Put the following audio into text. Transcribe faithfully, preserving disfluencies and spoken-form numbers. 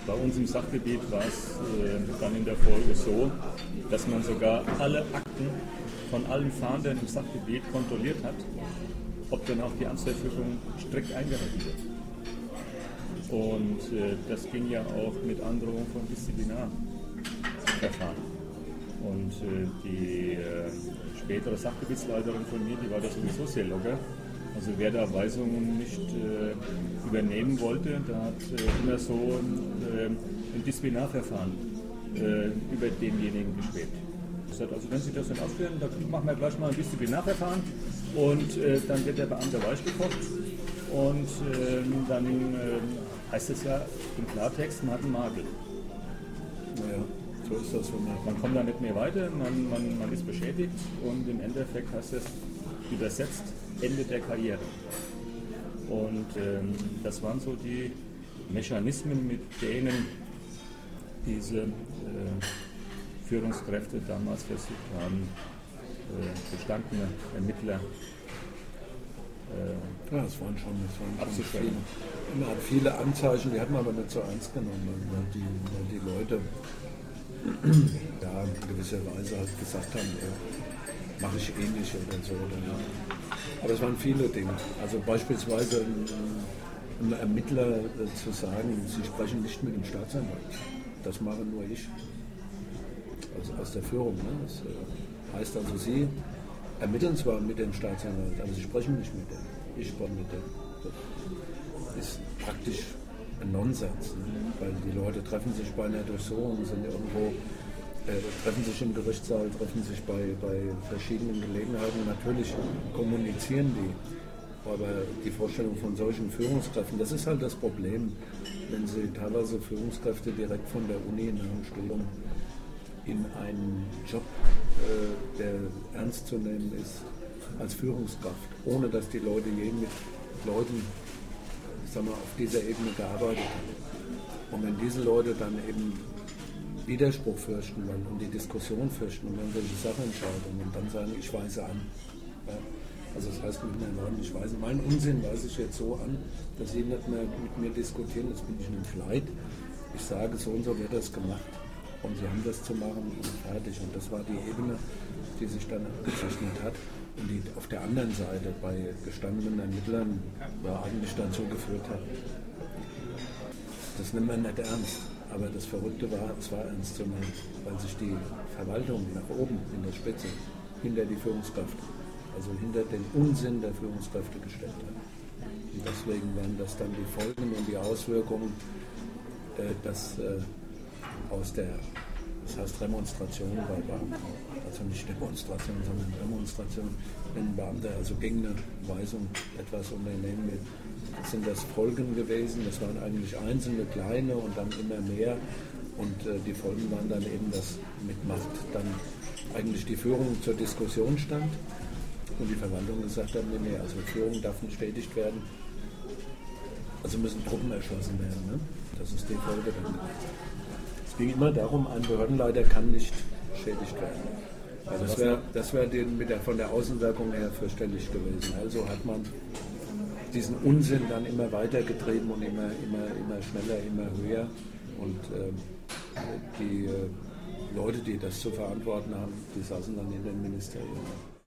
bei uns im Sachgebiet war es äh, dann in der Folge so, dass man sogar alle Akten von allen Fahndern im Sachgebiet kontrolliert hat, ob dann auch die Amtsverfügung strikt eingehalten wird. Und äh, das ging ja auch mit Androhung von Disziplinarverfahren. Und äh, die äh, spätere Sachgebietsleiterin von mir, die war da sowieso sehr locker. Also wer da Weisungen nicht äh, übernehmen wollte, da hat äh, immer so äh, ein Disziplinarverfahren äh, über denjenigen gespielt. Also wenn Sie das dann ausführen, dann machen wir gleich mal ein Disziplinarverfahren und äh, dann wird der Beamte weichgekocht und äh, dann äh, heißt es ja im Klartext, man hat einen Makel. Naja, so ist das. Wenn man, man kommt da nicht mehr weiter, man, man, man ist beschädigt und im Endeffekt heißt es übersetzt Ende der Karriere. Und ähm, das waren so die Mechanismen, mit denen diese äh, Führungskräfte damals versucht haben, äh, gestandene Ermittler äh, ja, das waren schon, das waren abzuschwächen. Man hat viele Anzeichen, die hat man aber nicht so ernst genommen, weil die, weil die Leute ja, in gewisser Weise halt gesagt haben, ja, mache ich ähnlich oder so. Oder, ja. Aber es waren viele Dinge. Also beispielsweise einem Ermittler äh, zu sagen, sie sprechen nicht mit dem Staatsanwalt. Das mache nur ich. Also aus der Führung. Ne? Das äh, heißt also, sie ermitteln zwar mit dem Staatsanwalt, aber sie sprechen nicht mit dem. Ich spreche mit dem. Das ist praktisch ein Nonsens. Ne? Weil die Leute treffen sich bei einer Durchsuchung, sind irgendwo, äh, treffen sich im Gerichtssaal, treffen sich bei, bei verschiedenen Gelegenheiten. Natürlich kommunizieren die. Aber die Vorstellung von solchen Führungskräften, das ist halt das Problem, wenn sie teilweise Führungskräfte direkt von der Uni nach dem Studium in einen Job, äh, der ernst zu nehmen ist, als Führungskraft, ohne dass die Leute je mit Leuten, ich sag mal, auf dieser Ebene gearbeitet haben. Und wenn diese Leute dann eben Widerspruch fürchten wollen und die Diskussion fürchten und irgendwelche Sachentscheidungen und dann sagen, ich weise an. Ja, also das heißt mit meinen Leuten, ich weise, meinen Unsinn weise ich jetzt so an, dass sie nicht mehr mit mir diskutieren, jetzt bin ich nicht leid. Ich sage, so und so wird das gemacht. Und sie haben das zu machen und fertig. Und das war die Ebene, die sich dann abgezeichnet hat. Und die auf der anderen Seite bei gestandenen Ermittlern ja, eigentlich dazu geführt hat. Das nimmt man nicht ernst. Aber das Verrückte war, es war ernst zu nehmen, weil sich die Verwaltung nach oben in der Spitze hinter die Führungskraft, also hinter den Unsinn der Führungskräfte gestellt hat. Und deswegen waren das dann die Folgen und die Auswirkungen, äh, dass äh, aus der, das heißt Remonstration bei Beamten, also nicht Demonstration, sondern Remonstration, wenn ein Beamter also gegen eine Weisung etwas unternehmen will. Das sind das Folgen gewesen, das waren eigentlich einzelne kleine und dann immer mehr und äh, die Folgen waren dann eben, dass mit Macht dann eigentlich die Führung zur Diskussion stand und die Verwaltung gesagt hat, nee, nee, also Führung darf nicht tätigt werden, also müssen Truppen erschossen werden. Ne? Das ist die Folge dann gewesen. Es ging immer darum, ein Behördenleiter kann nicht schädigt werden. Also das wäre das wär mit der, von der Außenwirkung her fürchterlich gewesen. Also hat man diesen Unsinn dann immer weiter getrieben und immer, immer, immer schneller, immer höher. Und äh, die äh, Leute, die das zu verantworten haben, die saßen dann in den Ministerien.